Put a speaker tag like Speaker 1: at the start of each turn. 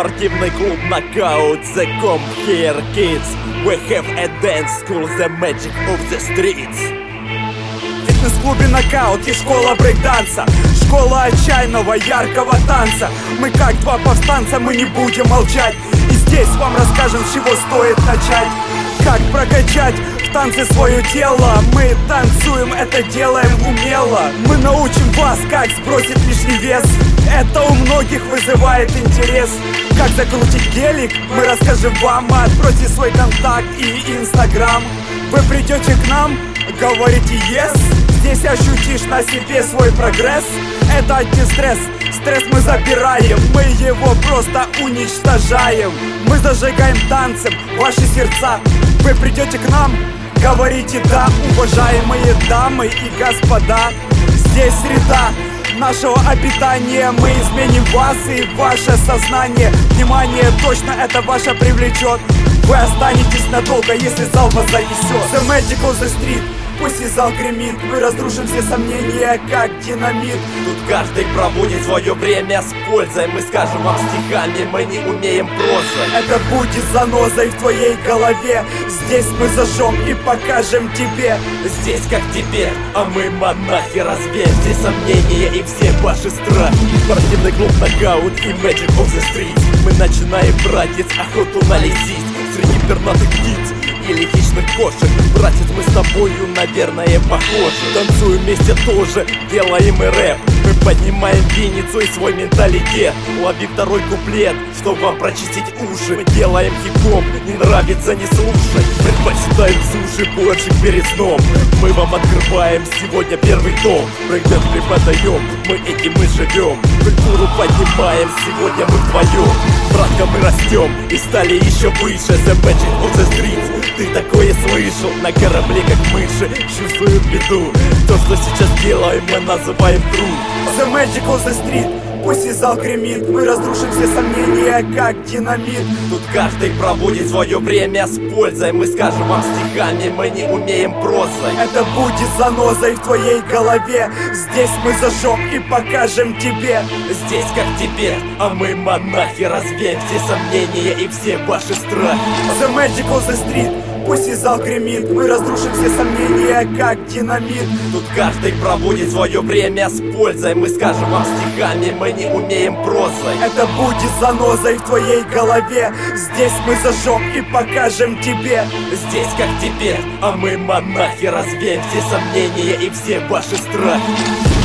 Speaker 1: Спортивный клуб Knockout, the Comp here kids. We have a dance school, the magic of the streets.
Speaker 2: В фитнес-клубе Knockout есть школа брейкданса, школа отчаянного яркого танца. Мы как два повстанца, мы не будем молчать, и здесь вам расскажем, с чего стоит начать. Как прокачать в танце свое тело. Мы танцуем, это делаем умело. Мы научим вас, как сбросить лишний вес. Это у многих вызывает интерес. Как закрутить гелик, мы расскажем вам. Отбросьте свой контакт и инстаграм. Вы придете к нам, говорите yes. Здесь ощутишь на себе свой прогресс. Это антистресс, стресс мы забираем. Мы его просто уничтожаем. Мы зажигаем танцем ваши сердца. Вы придете к нам, говорите да, уважаемые дамы и господа. Здесь среда нашего обитания. Мы изменим вас и ваше сознание. Внимание, точно это ваше привлечет. Вы останетесь надолго, если зал вас занесет. The magic of the street. Пусть и зал гремит, мы разрушим все сомнения, как динамит.
Speaker 1: Тут каждый проводит свое время с пользой. Мы скажем вам стихами, мы не умеем прозой.
Speaker 2: Это будет занозой в твоей голове. Здесь мы зажжем и покажем тебе.
Speaker 1: Здесь как теперь, а мы монахи. Развеем все сомнения и все ваши страхи. Спортивный клуб Knockout и Magic of the Street. Мы начинаем, братец, охоту на лисиц среди пернатых птиц или хищных кошек. Братец, мы с тобою, наверное, похожи. Танцуем вместе тоже, делаем и рэп. Мы поднимаем Винницу и свой менталитет. Лови второй куплет, чтобы вам прочистить уши. Мы делаем хип-хоп, не нравится, не слушай. Предпочитаем суши больше перед сном. Мы вам открываем сегодня первый том. Брейкдэнс преподаем, мы этим и живем. Культуру поднимаем, сегодня мы вдвоем. Братка, мы растем и стали еще выше. The magic of the streets. Ты такое слышал? На корабле как мыши чувствуют беду. То, что сейчас делаем, мы называем true.
Speaker 2: The magic of the street. Пусть и зал гремит, мы разрушим все сомнения, как динамит.
Speaker 1: Тут каждый проводит свое время с пользой. Мы скажем вам стихами, мы не умеем прозой.
Speaker 2: Это будет занозой в твоей голове. Здесь мы зажжем и покажем тебе.
Speaker 1: Здесь как теперь, а мы монахи. Развеем все сомнения и все ваши страхи.
Speaker 2: The magic of the street. Пусть и зал гремит, мы разрушим все сомнения, как динамит.
Speaker 1: Тут каждый проводит свое время с пользой. Мы скажем вам стихами, мы не умеем прозой.
Speaker 2: Это будет занозой в твоей голове. Здесь мы зажжем и покажем тебе.
Speaker 1: Здесь как теперь, а мы монахи. Развеем все сомнения и все ваши страхи.